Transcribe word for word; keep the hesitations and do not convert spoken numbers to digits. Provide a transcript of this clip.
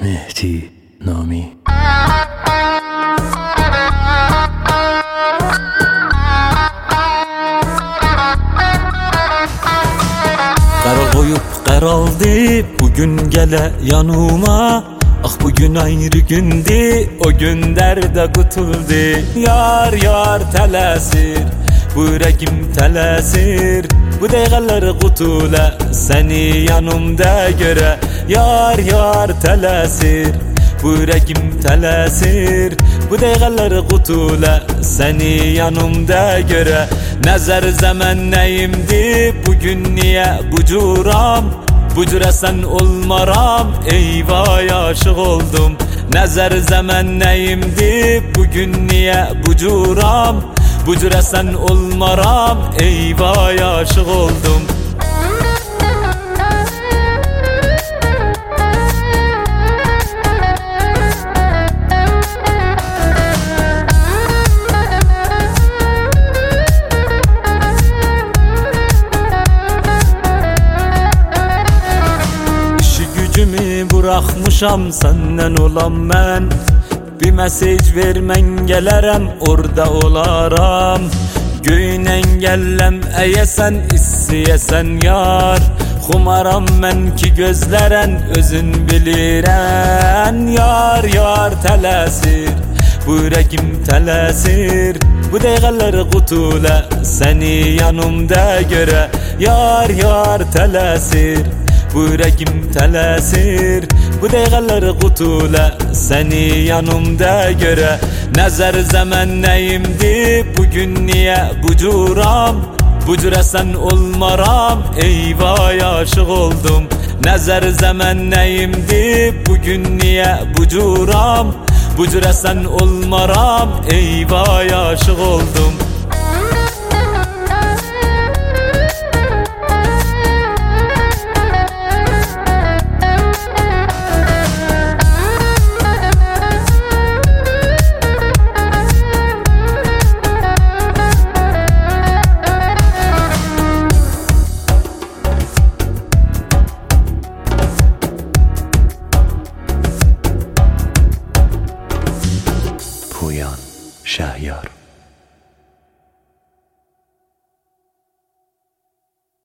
مهدی نامی. Qara qoyub qaraldı bugün gələ yanıma. Ah bugün ayrı gündü, o günlərdə qutuldu. Yar yar tələsir, bu ürəkim tələsir. Bu dəqiqələr qutulə, səni yanımda görə. Yar yar tələsir, bu ürəkim tələsir. Bu dəqiqələr qutulə, səni yanımda görə. Nəzər zəmən nəyimdi, bugün niyə bu curam? Bu cürə sən olmaram, eyvay aşıq oldum. Nəzər zəmən nəyimdi, bugün niyə bu curam? Bu cürə sən olmaram, eyvay aşıq oldum. Bırakmışam senden olan mən. Bir mesaj vermən gələrəm, orada olaram. Göyün əngəlləm əyəsən, istəyəsən yar. Xumaram mən ki gözlərən, özün bilirən. Yar yar tələsir, bu ürəkim tələsir. Bu dəqiqələr qutulə, səni yanımda görə. Yar yar tələsir, bu ürəkim tələsir. Bu dəqiqələr qutulə, səni yanımda görə. Nəzər zəmən nəyimdi, bugün niyə bu curam? Bu cürə sən olmaram, eyvay aşıq oldum. Nəzər zəmən nəyimdi, bugün niyə bu curam? Bu cürə sən olmaram, eyvay aşıq oldum. پویان شهیار.